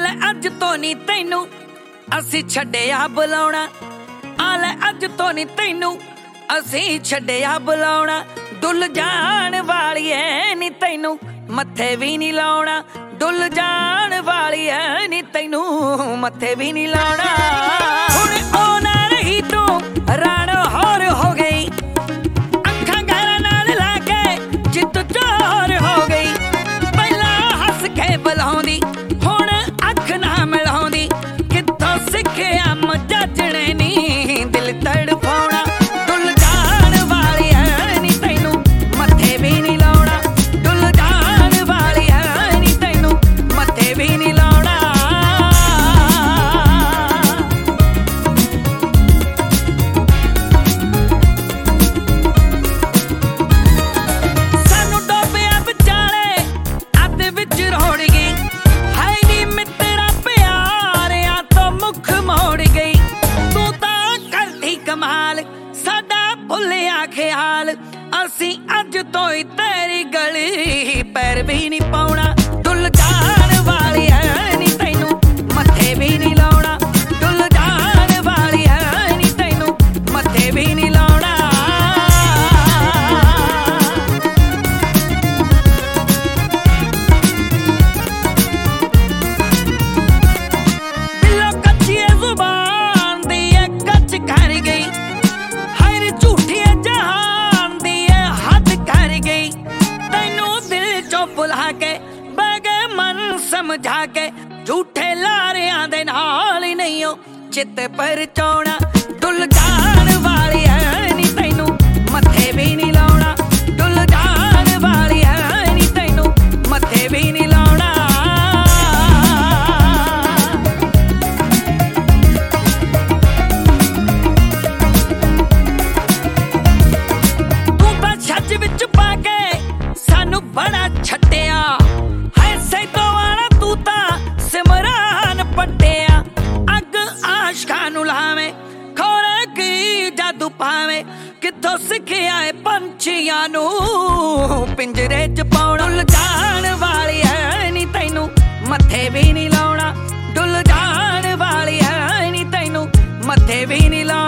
ਲੈ ਅੱਜ ਤੋਂ ਨੀ ਤੈਨੂੰ ਅਸੀਂ ਛੱਡਿਆ ਬੁਲਾਉਣਾ। ਆ ਲੈ ਅੱਜ ਤੋਂ ਨੀ ਤੈਨੂੰ ਅਸੀਂ ਛੱਡਿਆ ਬੁਲਾਉਣਾ। ਡੁੱਲ ਜਾਣ ਵਾਲੀਏ ਨੀ ਤੈਨੂੰ ਮੱਥੇ ਵੀ ਨੀ ਲਾਉਣਾ। ਡੁੱਲ ਜਾਣ ਵਾਲੀਏ ਨੀ ਤੈਨੂੰ ਮੱਥੇ ਵੀ ਨੀ ਲਾਉਣਾ। ਹੁਣ ਉਹ ਨਾ ਰਹੀ ਤੂੰ ਰਾਣੋ ਹੋਰ ਹੋ ਗਈ। ਅੱਖਾਂ ਗਾਲਾਂ ਨਾਲ ਲਾ ਕੇ ਜਿੱਤ ਚੋਰ ਹੋ ਗਈ। ਪਹਿਲਾਂ ਹੱਸ ਕੇ ਬੁਲਾਉਂਦੀ ਹੁਣ ਅੱਖ ਨਾ ਮਿਲਾਉਂਦੀ। ਕਿੱਥੋਂ ਸਿੱਖਿਆ ਮਜਾਜਣੇ ਨੀ ਦਿਲ ਤੜਫਾਉਣਾ। ਡੁੱਲ ਜਾਣ ਵਾਲੀਏ ਨੀ ਤੈਨੂੰ ਮੱਥੇ ਵੀ ਨੀ ਲਾਉਣਾ। ਡੁੱਲ ਜਾਣ ਵਾਲੀਏ ਨੀ ਤੈਨੂੰ ਮੱਥੇ ਵੀ ਨੀ ਲਾਉਣਾ। ਸਾਨੂੰ ਡੋਬਿਆ ਵਿਚਾਲੇ ਅੱਧ ਵਿੱਚ ਰੋੜ ਗਈ। ਹੈ ਨੀ ਮਿੱਤਰਾ ਪਿਆਰਿਆਂ ਤੋਂ ਮੁੱਖ ਮੋੜ ਗਈ। ਤੂੰ ਤਾਂ ਕਰਦੀ ਕਮਾਲ ਸਾਡਾ ਭੁੱਲਿਆ ਖਿਆਲ। ਅਸੀਂ ਅੱਜ ਤੋਂ ਹੀ ਤੇਰੀ ਗਲੀ ਪੈਰ ਵੀ ਨੀ ਪਾਉਣਾ। ਡੁੱਲ ਜਾਣ ਵਾਲੀਏ ਨੀ ਤੈਨੂੰ ਮੱਥੇ ਵੀ ਨੀ ਲਾਉਣਾ। ਡੁੱਲ ਜਾਣ ਵਾਲੀਏ ਨੀ ਤੈਨੂੰ ਮੱਥੇ ਵੀ ਨੀ ਲਾਉਣਾ। ਦਿਲੋਂ ਕੱਚੀ ਜ਼ੁਬਾਨ ਦੀ ਇਹ ਕੱਚ ਕਰ ਗਈ। ਹਰ ਝੂਠੀ ਜਹਾਨ ਦੀ ਇਹ ਹੱਦ ਕਰ ਗਈ। ਤੈਨੂੰ ਦਿਲ ਚੋਂ ਭੁਲਾ ਕੇ ਬਹਿ ਗਏ ਮਨ ਸਮਝਾ ਕੇ। ਝੂਠੇ ਲਾਰਿਆਂ ਦੇ ਨਾਲ ਹੀ ਨਹੀਂ ਉਹ ਚਿੱਤ ਪਰਚਾਉਣਾ। ਡੁੱਲ ਜਾਣ ਵਾਲੀਏ ਨੀ ਤੈਨੂੰ ਮੱਥੇ ਵੀ ਨੀ ਲਾਉਣਾ। ਡੁੱਲ ਜਾਣ ਵਾਲੀਏ ਨੀ ਤੈਨੂੰ ਮੱਥੇ ਵੀ ਨੀ ਲਾਉਣਾ। ਤੂੰ ਤਾਂ ਛੱਜ ਵਿੱਚ ਪਾ ਕੇ ਸਾਨੂੰ ਬੜਾ ਛੱਡਿਆ। ਹੈ ਸੈਦੋਂ ਵਾਲਾ ਤੂੰ ਤਾਂ ਸਿਮਰਾਨ ਪੱਟਿਆ। ਅੱਗ ਆਸ਼ਕਾਂ ਨੂੰ ਲਾਵੇਂ ਖੋਰੇ ਕੀ ਜਾਦੂ ਪਾਵੇਂ। ਕਿੱਥੋਂ ਸਿੱਖਿਆ ਏ ਪੰਛੀਆਂ ਨੂੰ ਪਿੰਜਰੇ ਚ ਪਾਉਣਾ। ਡੁੱਲ ਜਾਣ ਵਾਲੀਏ ਨੀ ਤੈਨੂੰ ਮੱਥੇ ਵੀ ਨੀ ਲਾਉਣਾ। ਡੁੱਲ ਜਾਣ ਵਾਲੀਏ ਨੀ ਤੈਨੂੰ ਮੱਥੇ ਵੀ ਨੀ ਲਾਉਣਾ।